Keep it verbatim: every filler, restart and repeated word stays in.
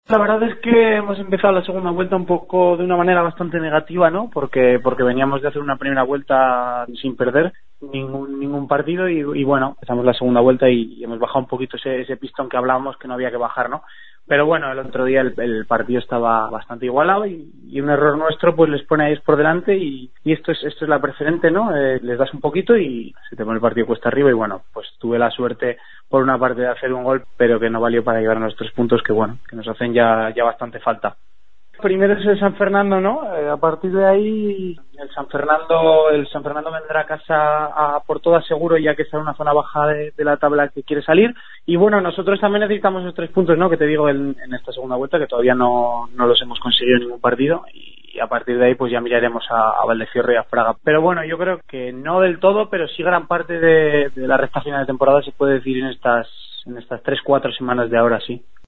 La verdad es que hemos empezado la segunda vuelta un poco de una manera bastante negativa, ¿no? Porque porque veníamos de hacer una primera vuelta sin perder ningún ningún partido y, y bueno, empezamos la segunda vuelta y, y hemos bajado un poquito ese, ese pistón que hablábamos que no había que bajar, ¿no? Pero bueno, el otro día el, el partido estaba bastante igualado y, y un error nuestro pues les pone a ellos por delante y, y esto es esto es la precedente, ¿no? Eh, les das un poquito y se te pone el partido cuesta arriba y bueno, pues tuve la suerte por una parte de hacer un gol, pero que no valió para llevar nuestros puntos que bueno, que nos hacen ya ya bastante falta. Primero es el San Fernando, ¿no? Eh, a partir de ahí el San Fernando el San Fernando vendrá a casa a por todas seguro, ya que está en una zona baja de, de la tabla que quiere salir. Y bueno, nosotros también necesitamos esos tres puntos, ¿no? Que te digo en, en esta segunda vuelta, que todavía no, no los hemos conseguido en ningún partido. Y, y a partir de ahí pues ya miraremos a, a Valdecierre y a Fraga. Pero bueno, yo creo que no del todo, pero sí gran parte de, de la recta final de temporada se puede decir en estas, en estas tres, cuatro semanas de ahora, sí.